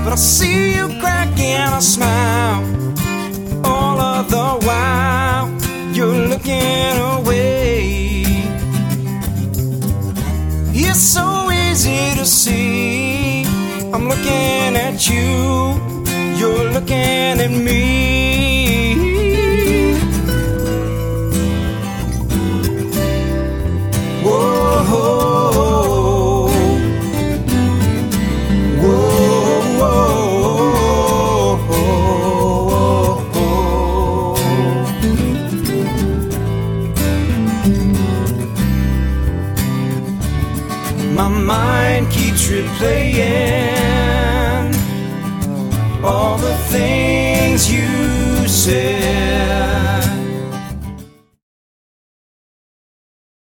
but I see you cracking a smile. All of the while you're looking away. It's so easy to see. I'm looking at you, you're looking at me. Whoa, whoa, whoa, whoa. My mind keeps replaying all the things you said.